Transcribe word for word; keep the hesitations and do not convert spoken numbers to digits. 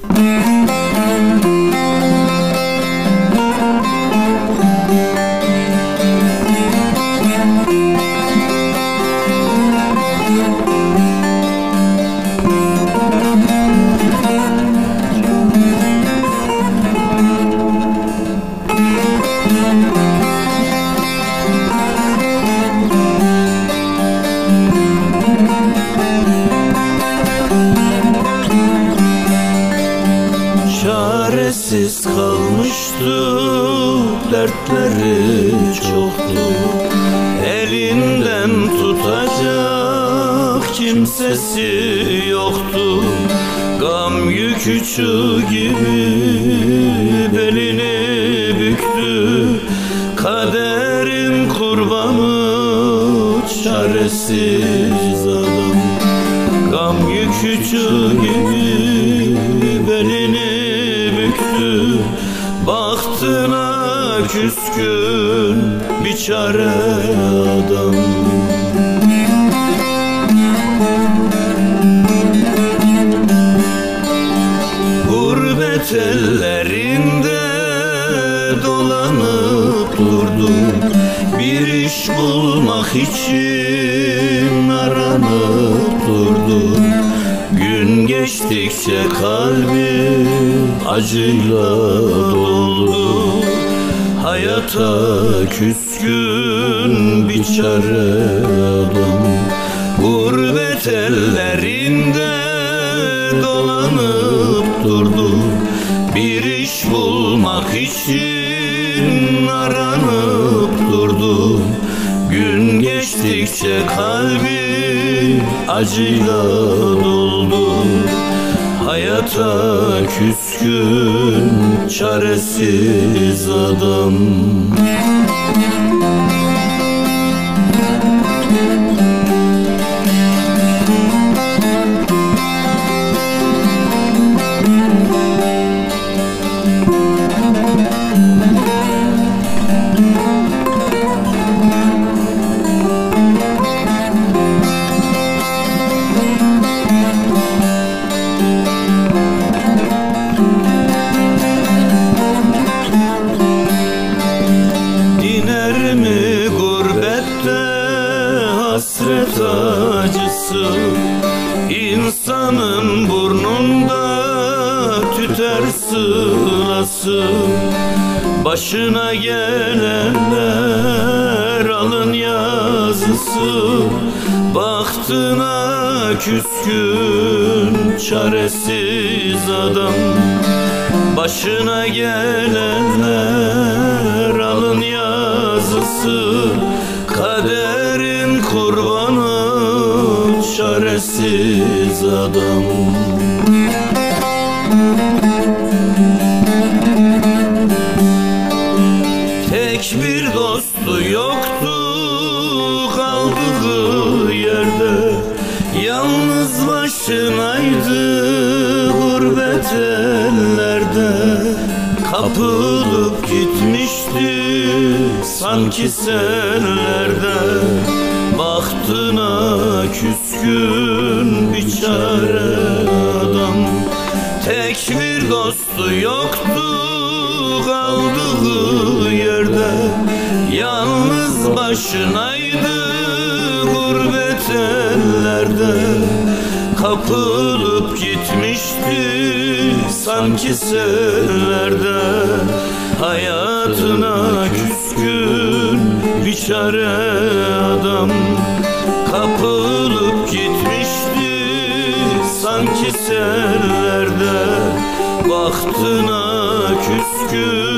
Çaresiz kalmıştı, dertleri çoktu, elinden tutacak kimsesi yoktu. Gam yükü çığ gibi belini büktü, kaderin kurbanı çaresiz adam. Gam yükü çığ gibi belini büktü, bahtına küskün biçare adam. Gurbet ellerinde dolanıp durdu, bir iş bulmak için aranıp durdu. Gün geçtikçe kalbi acıyla doldu, hayata küskün biçare adam. Gurbet ellerinde dolanıp durdu, bir iş bulmak için aranıp durdu. Gün geçtikçe kalbi acıyla doldu, hayata küskün çaresiz adam. Hasret acısı insanın burnunda tüter sılası. Başına gelenler alın yazısı, bahtına küskün çaresiz adam. Başına gelenler alın yazısı, kaderin kurbanı çaresiz adam. Tek bir dostu yoktu kaldığı yerde, yalnız başınaydı gurbet ellerde. Kapılıp gitmişti sanki sellerde, bahtına küskün biçare adam. Tek bir dostu yoktu kaldığı yerde, yalnız başınaydı gurbet ellerde. Kapılıp gitmişti sanki sellerde, hayatına küskün biçare adam. Kapılıp gitmişti sanki sellerde, bahtına küskün